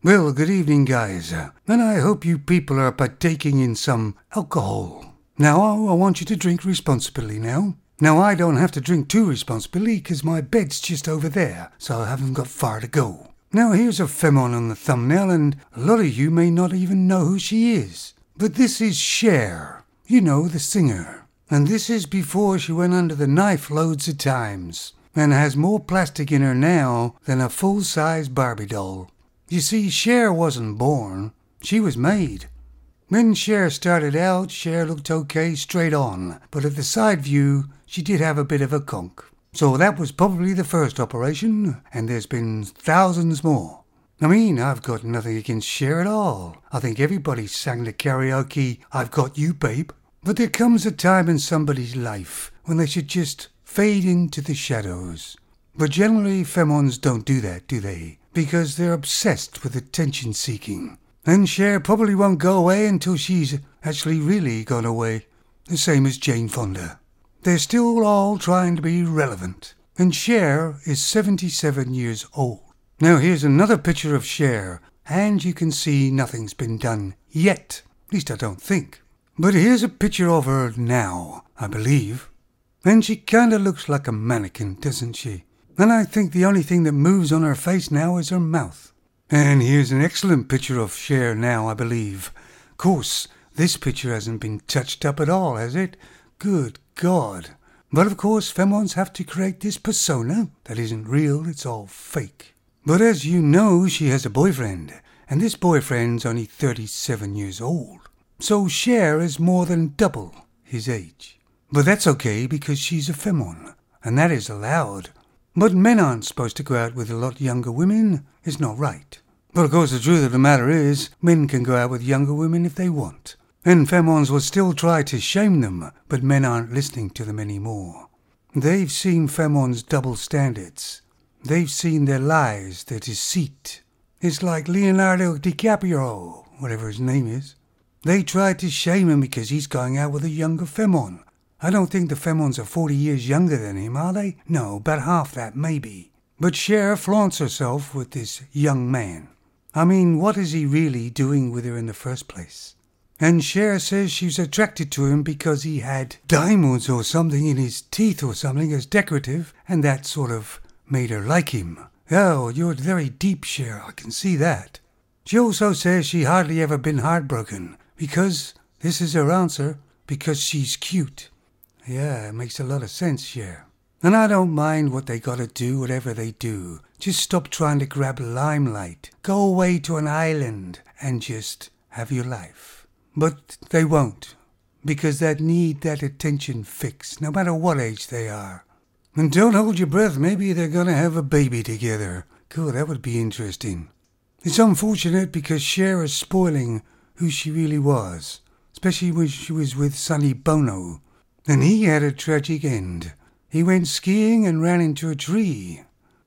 Well, good evening, guys, and I hope you people are partaking in some alcohol. Now, I want you to drink responsibly now. Now, I don't have to drink too responsibly because my bed's just over there, so I haven't got far to go. Now, here's a femme on the thumbnail, and a lot of you may not even know who she is. But this is Cher, you know, the singer. And this is before she went under the knife loads of times, and has more plastic in her now than a full-size Barbie doll. You see, Cher wasn't born, she was made. When Cher started out, Cher looked okay straight on, but at the side view, she did have a bit of a conk. So that was probably the first operation, and there's been thousands more. I mean, I've got nothing against Cher at all. I think everybody sang the karaoke, "I've Got You, Babe." But there comes a time in somebody's life when they should just fade into the shadows. But generally, femmes don't do that, do they? Because they're obsessed with attention-seeking. And Cher probably won't go away until she's actually really gone away. The same as Jane Fonda. They're still all trying to be relevant. And Cher is 77 years old. Now here's another picture of Cher, and you can see nothing's been done yet. At least I don't think. But here's a picture of her now, I believe. And she kinda looks like a mannequin, doesn't she? And I think the only thing that moves on her face now is her mouth. And here's an excellent picture of Cher now, I believe. Of course, this picture hasn't been touched up at all, has it? Good God. But of course, femmes have to create this persona that isn't real, it's all fake. But as you know, she has a boyfriend, and this boyfriend's only 37 years old. So Cher is more than double his age. But that's okay because she's a femme, and that is allowed. But men aren't supposed to go out with a lot younger women. It's not right. But of course the truth of the matter is, men can go out with younger women if they want. And femmes will still try to shame them, but men aren't listening to them anymore. They've seen femmes' double standards. They've seen their lies, their deceit. It's like Leonardo DiCaprio, whatever his name is. They tried to shame him because he's going out with a younger femme. I don't think the femmes are 40 years younger than him, are they? No, about half that, maybe. But Cher flaunts herself with this young man. I mean, what is he really doing with her in the first place? And Cher says she's attracted to him because he had diamonds or something in his teeth or something as decorative, and that sort of made her like him. Oh, you're very deep, Cher, I can see that. She also says she hardly ever been heartbroken, because, this is her answer, because she's cute. Yeah, it makes a lot of sense, Cher. And I don't mind what they gotta do, whatever they do. Just stop trying to grab limelight. Go away to an island and just have your life. But they won't, because they need that attention fix, no matter what age they are. And don't hold your breath, maybe they're gonna have a baby together. Cool, that would be interesting. It's unfortunate because Cher is spoiling who she really was, especially when she was with Sonny Bono. And he had a tragic end. He went skiing and ran into a tree.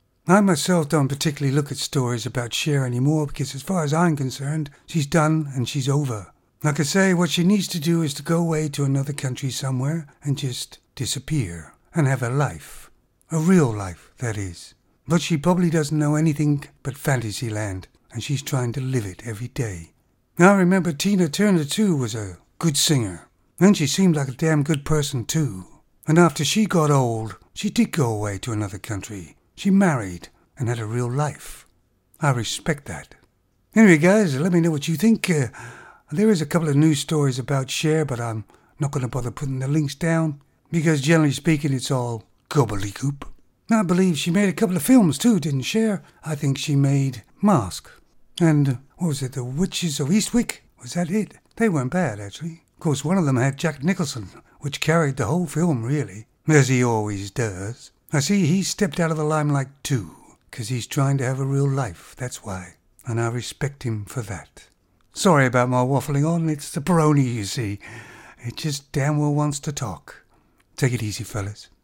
I myself don't particularly look at stories about Cher anymore because as far as I'm concerned, she's done and she's over. Like I say, what she needs to do is to go away to another country somewhere and just disappear and have a life. A real life, that is. But she probably doesn't know anything but Fantasyland, and she's trying to live it every day. Now I remember Tina Turner too was a good singer. And she seemed like a damn good person too. And after she got old, she did go away to another country. She married and had a real life. I respect that. Anyway, guys, let me know what you think. There is a couple of news stories about Cher, but I'm not going to bother putting the links down, because generally speaking, it's all gobbledygook. I believe she made a couple of films too, didn't Cher? I think she made Mask. And, what was it, The Witches of Eastwick? Was that it? They weren't bad, actually. Of course, one of them had Jack Nicholson, which carried the whole film, really, as he always does. I see he stepped out of the limelight too, because he's trying to have a real life, that's why, and I respect him for that. Sorry about my waffling on, it's the Peroni, you see. It just damn well wants to talk. Take it easy, fellas.